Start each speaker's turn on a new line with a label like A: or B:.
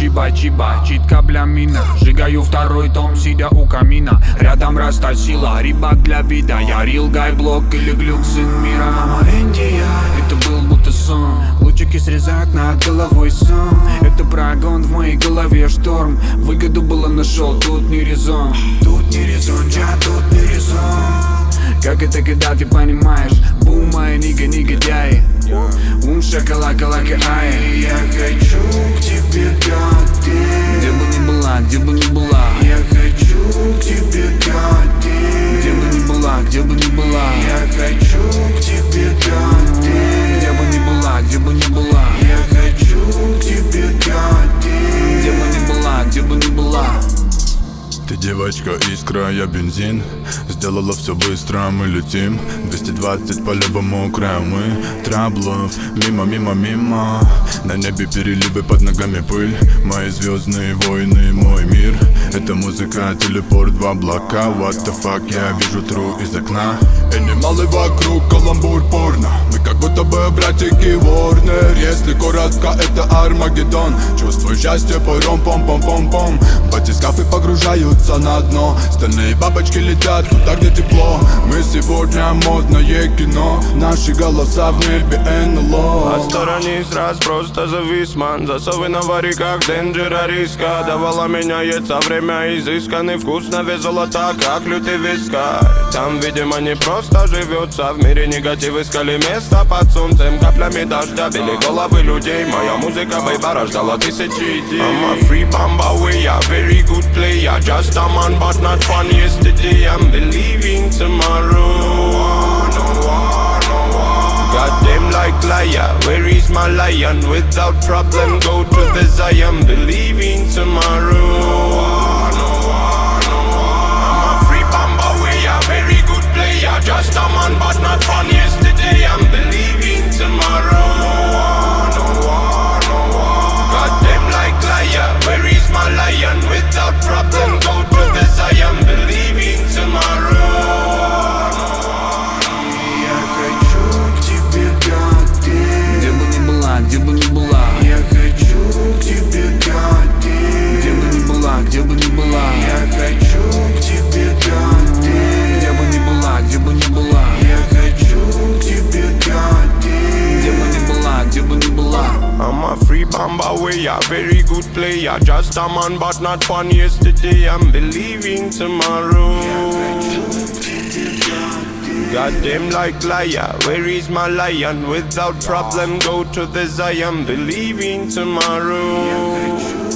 A: чиба, чит каблями сжигаю второй том, сидя у камина. Рядом раста сила, рыбак для вида. Я рил гайблок или глюк, сын мира. Мама Индия, это был будто сон. Лучики срезают над головой сон. Это прогон, в моей голове шторм. Выгоду было нашел, тут не резон. Тут не резон, тут не резон. Как это, когда ты понимаешь? Бум, мои негодяи. Шакалака-лака, ай. Я хочу к тебе, годы. Где бы ни была, где бы ни была. Я хочу к тебе, годы. Где бы ни была, где бы ни была. Я хочу к тебе, годы. Где бы ни была, где бы ни была. Я хочу к тебе, годы. Где бы ни была, где бы ни была.
B: Ты девочка искра, я бензин. Сделала все быстро, мы летим 220 по левому краю, мы траблов. Мимо, мимо, мимо. На небе переливы, под ногами пыль. Мои звездные войны, мой мир. Это музыка, телепорт в облака. What the fuck, я вижу true из окна. Анималы вокруг, каламбур, порно. Мы как будто бы братики Ворнер. Если коротко, это Армагеддон. Чувствую счастье, пором, пом-пом-пом-пом. Батискафы погружаются на дно. Стальные бабочки летят туда, где тепло. Мы сегодня модное кино. Наши голоса в небе НЛО.
C: Отсторонись раз, просто завис, ман. Засовы на вариках, денджера риска. Давала меняется время, изысканный вкус на вес золота, как лютый вискарь. Там, видимо, не просто живется. В мире негатив искали место под солнцем. Каплями дождя били головы людей. Моя музыка, бейба, рождала тысячи идей. I'm a free bamba, we are very good player. Just a man, but not fun yesterday. I'm believing tomorrow. Goddamn like liar, where is my lion? Without problem, go to the Zion. Believing tomorrow. I'm a free bamba, we are very good player. Just a man, but not fun yesterday. I'm believing tomorrow. Goddamn like liar, where is my lion? Without problem, go to the Zion. Believing tomorrow.
A: Где бы ни была, я хочу к тебе, годы. Где бы ни была, где бы ни была. Я хочу к тебе, годы. Где бы ни была, где бы ни была. Я хочу к тебе, годы. Где бы ни была, где бы ни была.
C: I'm a free bamba, we are very good player. Just a man, but not fun yesterday. I'm believing tomorrow. Goddamn like liar, where is my lion? Without problem, go to the Zion. Believing tomorrow.